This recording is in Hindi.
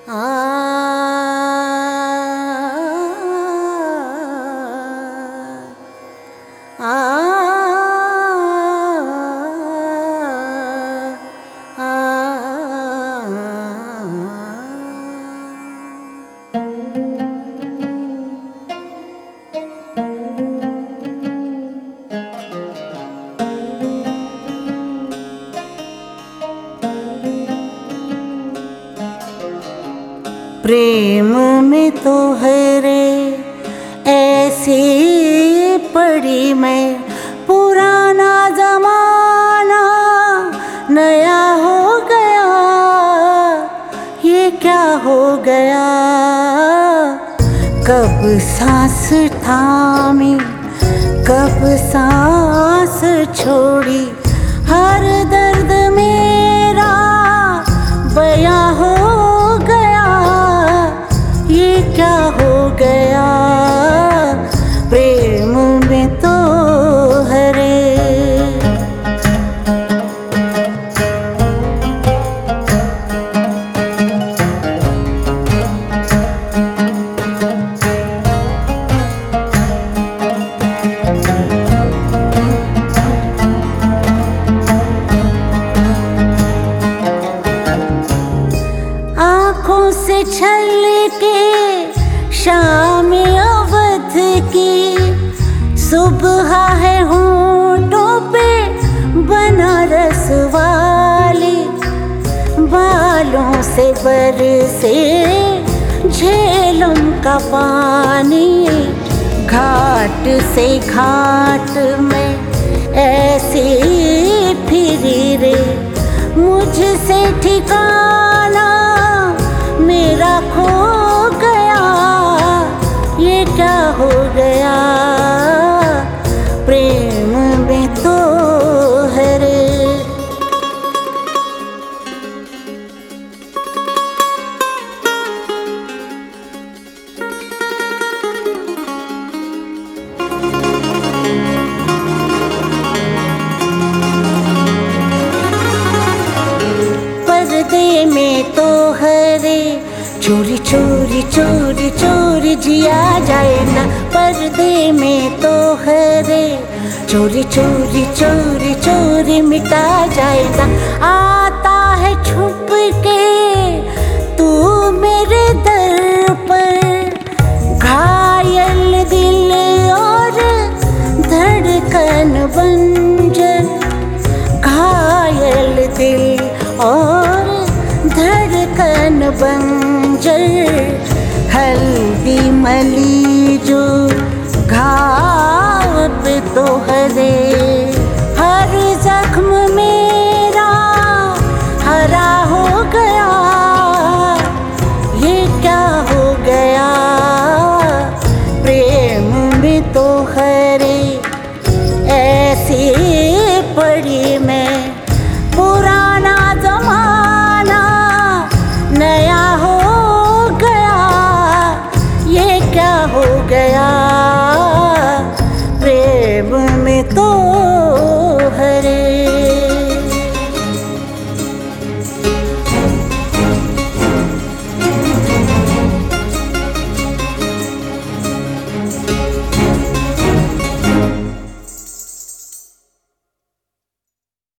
आ प्रेम में तो है रे ऐसी पड़ी मैं, पुराना जमाना नया हो गया, ये क्या हो गया। कब सांस थामी कब सांस छोड़ी, हर दर्द मेरा बयां हो गया, ये क्या हो गया। प्रेम में तो है रे। आँखों से छल के शाम अवध की, सुबह है होंठों पे बनारस वाली, बालों से बरसे झेलम का पानी, घाट से घाट में ऐसे फिरी रे, मुझसे ठिकाना मेरा खो गया, ये क्या हो गया। प्रेम में तो है रे। पर्दे में तो है रे, चोरी चोरी चोरी चोरी जिया जाए ना। पर्दे में तो है रे, चोरी चोरी चोरी चोरी मिटा जाए ना। आता है छुप के तू मेरे दर पर, घायल दिल और धड़कन बंजर, घायल दिल और धड़कन बंजर, हल्दी मली जो घाव पे तो है रे।